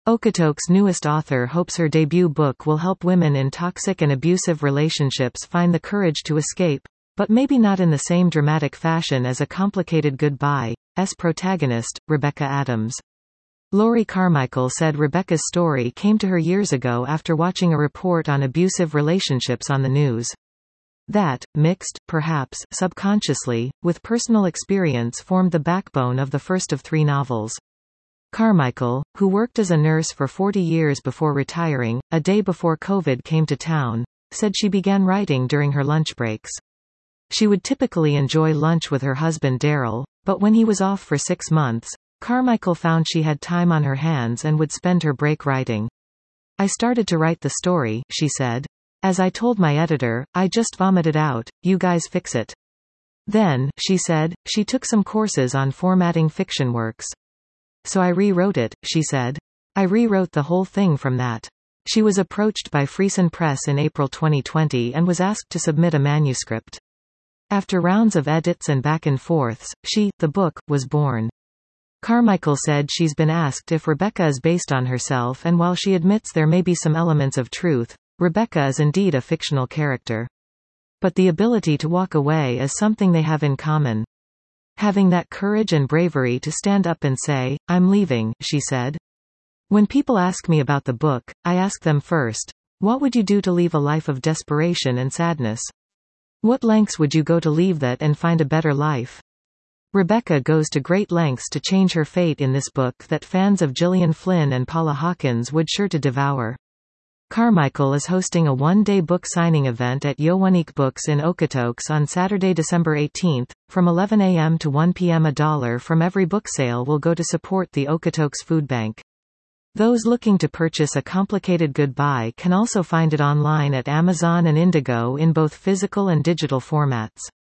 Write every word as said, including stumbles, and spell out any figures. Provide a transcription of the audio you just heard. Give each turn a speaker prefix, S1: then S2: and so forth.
S1: Okotoks' newest author hopes her debut book will help women in toxic and abusive relationships find the courage to escape, but maybe not in the same dramatic fashion as A Complicated Goodbye's protagonist, Rebecca Adams. Lori Carmichael said Rebecca's story came to her years ago after watching a report on abusive relationships on the news. That, mixed, perhaps subconsciously, with personal experience formed the backbone of the first of three novels. Carmichael, who worked as a nurse for forty years before retiring, a day before COVID came to town, said she began writing during her lunch breaks. She would typically enjoy lunch with her husband Daryl, but when he was off for six months, Carmichael found she had time on her hands and would spend her break writing. "I started to write the story," she said. "As I told my editor, I just vomited out, you guys fix it." Then, she said, she took some courses on formatting fiction works. "So I rewrote it," she said. "I rewrote the whole thing from that." She was approached by Friesen Press in April twenty twenty and was asked to submit a manuscript. After rounds of edits and back and forths, she, the book, was born. Carmichael said she's been asked if Rebecca is based on herself, and while she admits there may be some elements of truth, Rebecca is indeed a fictional character. But the ability to walk away is something they have in common. "Having that courage and bravery to stand up and say, 'I'm leaving,'" she said. "When people ask me about the book, I ask them first, 'What would you do to leave a life of desperation and sadness? What lengths would you go to leave that and find a better life?' Rebecca goes to great lengths to change her fate in this book that fans of Gillian Flynn and Paula Hawkins would sure to devour." Carmichael is hosting a one-day book signing event at Yowanik Books in Okotoks on Saturday, December eighteenth, from eleven a m to one p m A dollar from every book sale will go to support the Okotoks Food Bank. Those looking to purchase A Complicated Goodbye can also find it online at Amazon and Indigo in both physical and digital formats.